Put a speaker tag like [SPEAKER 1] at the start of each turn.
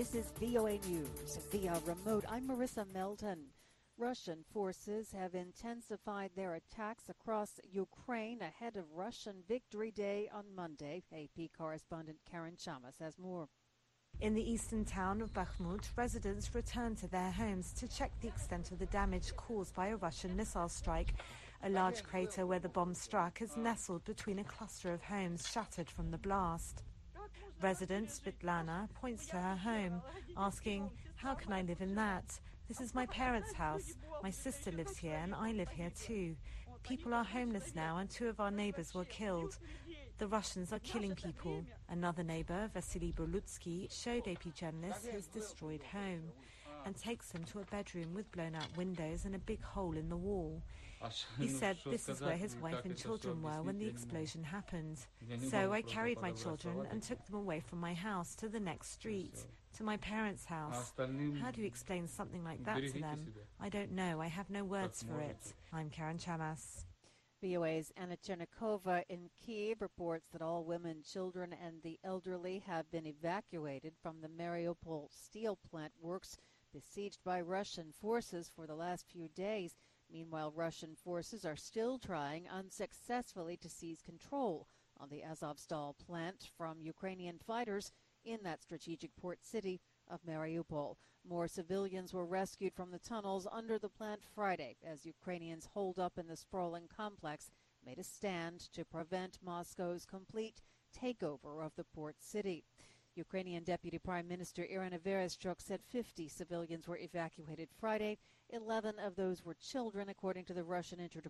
[SPEAKER 1] This is VOA News via remote. I'm Marissa Melton. Russian forces have intensified their attacks across Ukraine ahead of Russian Victory Day on Monday. AP correspondent Karen Chamas has more.
[SPEAKER 2] In the eastern town of Bakhmut, residents returned to their homes to check the extent of the damage caused by a Russian missile strike. A large crater where the bomb struck is nestled between a cluster of homes shattered from the blast. Resident Svetlana points to her home, asking, "How can I live in that? This is my parents' house. My sister lives here and I live here too. People are homeless now and 2 of our neighbors were killed. The Russians are killing people." Another neighbor, Vasily Brulutsky, showed AP journalists his destroyed home and takes them to a bedroom with blown-out windows and a big hole in the wall. He said this is where his wife and children were when the explosion happened. "So I carried my children and took them away from my house to the next street, to my parents' house. How do you explain something like that to them? I don't know. I have no words for it." I'm Karen Chamas.
[SPEAKER 1] VOA's Anna Chernikova in Kyiv reports that all women, children, and the elderly have been evacuated from the Mariupol steel plant works besieged by Russian forces for the last few days. Meanwhile, Russian forces are still trying unsuccessfully to seize control on the Azovstal plant from Ukrainian fighters in that strategic port city of Mariupol. More civilians were rescued from the tunnels under the plant Friday as Ukrainians holed up in the sprawling complex made a stand to prevent Moscow's complete takeover of the port city. Ukrainian Deputy Prime Minister Irina Vereshchuk said 50 civilians were evacuated Friday. 11 of those were children, according to the Russian interdepartmental